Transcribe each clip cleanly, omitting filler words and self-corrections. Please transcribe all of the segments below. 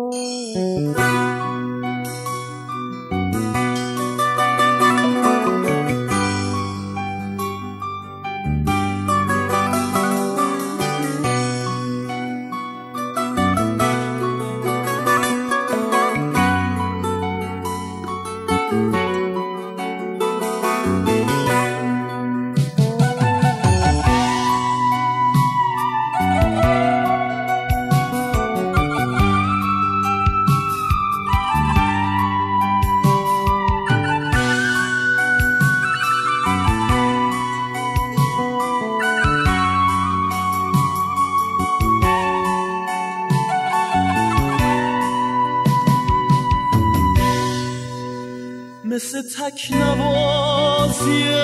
مثل تکنوازی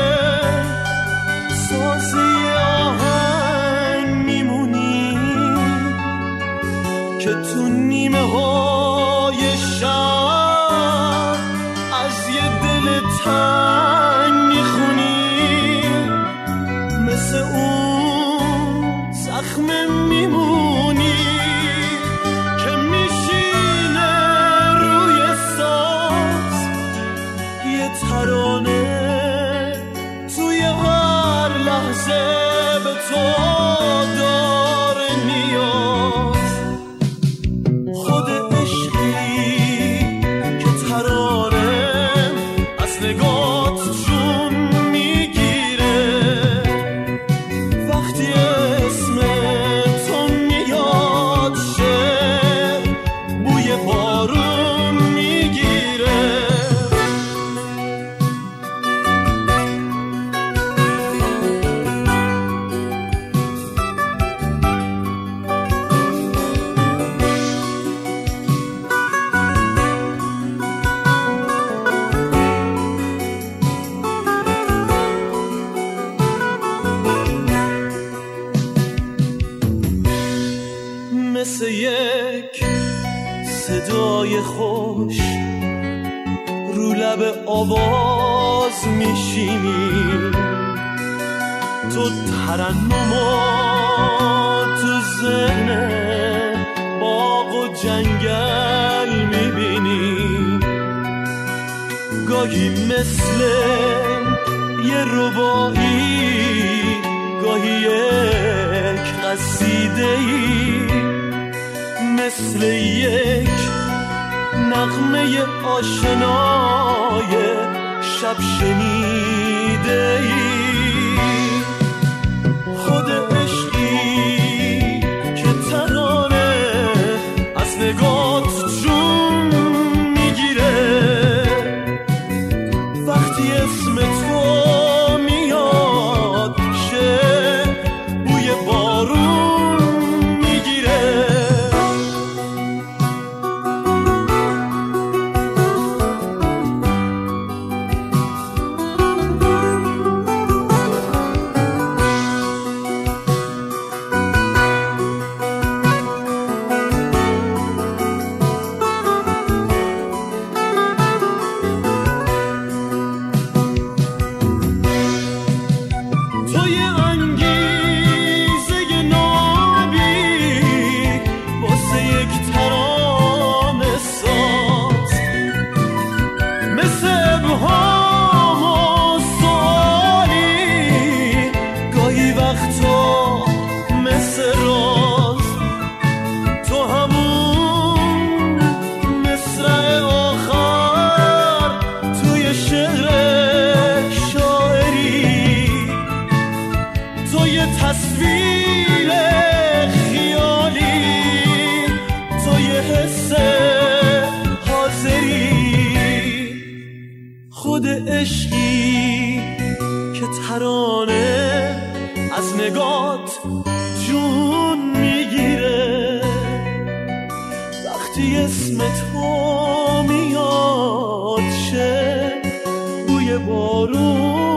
سازی آهنگ میمونی که تو نیمه های شب از یه دل تنگ میخونی، مثل اون زخم میمونی که میشینه روی ساز یه ترانه توی هر لحظه به تو داره نیاز. خود عشقی که ترانه از نگات جون میگیره، وقتی اسم تو میاد شعر بوی بارون میگیره. مثل یک صدای خوش رو لب آواز میشینی، تو ترنمات تو ذهن باغ و جنگل میبینی، گاهی مثل یه ربایی، گاهی یک قصیده‌ای، مثل یک نغمه آشنای شب شنیده‌ای. خود عشقی که ترانه از نگات جون میگیره، وقتی اسم تو میاد شعر بوی بارون میگیره. تصویر خیالی، تو یه حس حاضری، خود عشقی که ترانه از نگات جون میگیره، وقتی اسم تو میاد شه بوی بارون